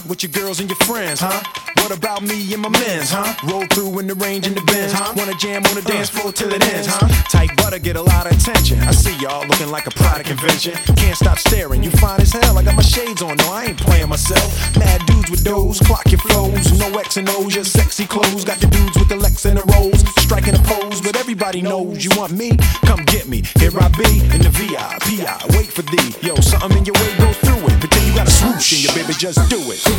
With your girls and your friends, huh? What about me and my men's, huh? Roll through in the range in the Benz, huh? Wanna jam on the dance floor till it ends, huh? Tight butter get a lot of attention. I see y'all looking like a product convention. Can't stop staring, you fine as hell. I got my shades on, no, I ain't playing myself. Mad dudes with those, clock your flows. No X and O's, your sexy clothes. Got the dudes with the Lex and the Rolls, striking a pose, but everybody knows you want me. Come get me, here I be in the VIP. Wait for thee, yo, something in your way, go through it. Pretend you got a swoosh in your baby, just do it.